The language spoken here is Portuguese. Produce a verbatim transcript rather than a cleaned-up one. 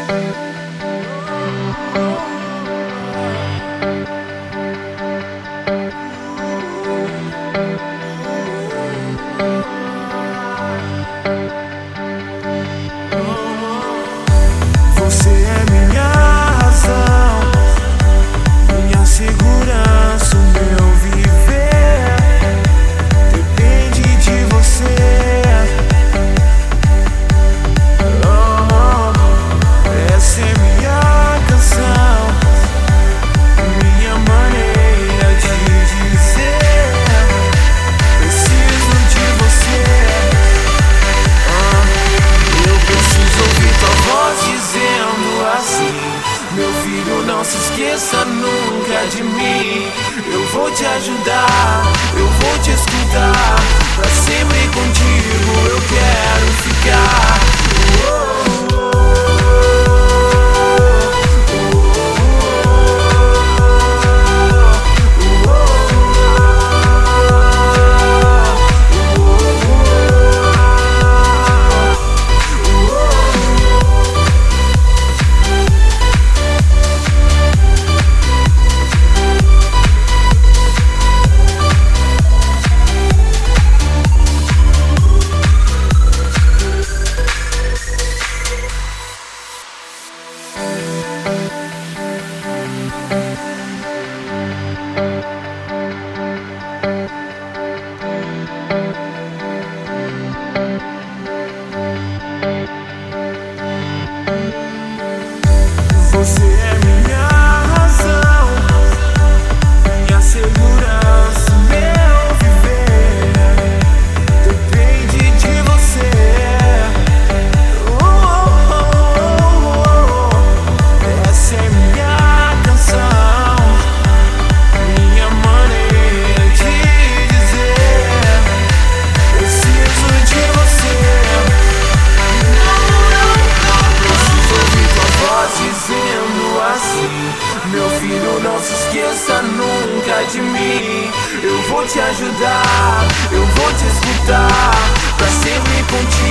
Você é minha razão, minha segurança, o meu viver depende de você. Oh, essa é minha canção, minha maneira de dizer: preciso de você. Oh, eu preciso ouvir tua voz dizendo assim: meu filho, não se esqueça nunca de mim. Eu vou te ajudar, eu vou te escutar. Pra sempre contigo eu quero ficar. Oh, oh, você é minha razão, minha segurança, meu viver depende de você. Oh, oh, oh, oh. Essa é minha canção, minha maneira de dizer: preciso de você. Preciso ouvir tua voz dizendo assim: meu filho, não se esqueça nunca de mim. Eu vou te ajudar, eu vou te escutar. Pra sempre contigo